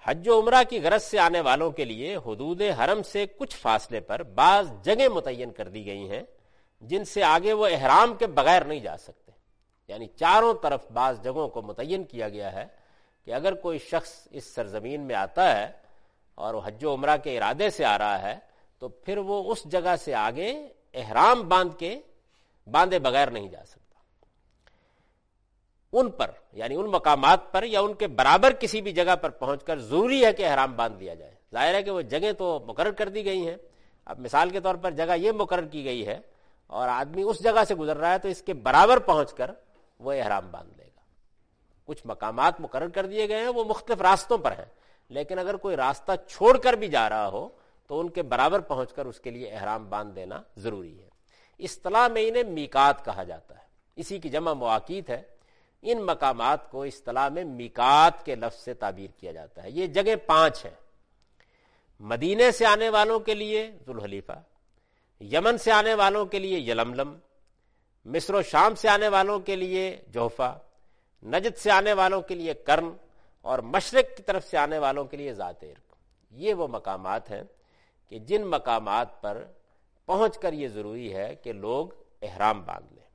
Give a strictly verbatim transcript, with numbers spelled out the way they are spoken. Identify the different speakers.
Speaker 1: حج و عمرہ کی غرض سے آنے والوں کے لیے حدود حرم سے کچھ فاصلے پر بعض جگہیں متعین کر دی گئی ہیں جن سے آگے وہ احرام کے بغیر نہیں جا سکتے. یعنی چاروں طرف بعض جگہوں کو متعین کیا گیا ہے کہ اگر کوئی شخص اس سرزمین میں آتا ہے اور وہ حج و عمرہ کے ارادے سے آ رہا ہے تو پھر وہ اس جگہ سے آگے احرام باندھ کے باندھے بغیر نہیں جا سکتا. ان پر یعنی ان مقامات پر یا ان کے برابر کسی بھی جگہ پر پہنچ کر ضروری ہے کہ احرام باندھ لیا جائے. ظاہر ہے کہ وہ جگہیں تو مقرر کر دی گئی ہیں. اب مثال کے طور پر جگہ یہ مقرر کی گئی ہے اور آدمی اس جگہ سے گزر رہا ہے تو اس کے برابر پہنچ کر وہ احرام باندھ لے گا. کچھ مقامات مقرر کر دیے گئے ہیں، وہ مختلف راستوں پر ہیں، لیکن اگر کوئی راستہ چھوڑ کر بھی جا رہا ہو تو ان کے برابر پہنچ کر اس کے لیے احرام باندھ دینا ضروری ہے. اصطلاح میں انہیں میقات کہا جاتا ہے، اسی کی جمع مواقیت ہے. ان مقامات کو اصطلاح میں میقات کے لفظ سے تعبیر کیا جاتا ہے. یہ جگہ پانچ ہیں. مدینے سے آنے والوں کے لیے ذوالحلیفہ، یمن سے آنے والوں کے لیے یلملم، مصر و شام سے آنے والوں کے لیے جوفہ، نجد سے آنے والوں کے لیے کرن، اور مشرق کی طرف سے آنے والوں کے لیے ذات عرق. یہ وہ مقامات ہیں کہ جن مقامات پر پہنچ کر یہ ضروری ہے کہ لوگ احرام باندھ لیں.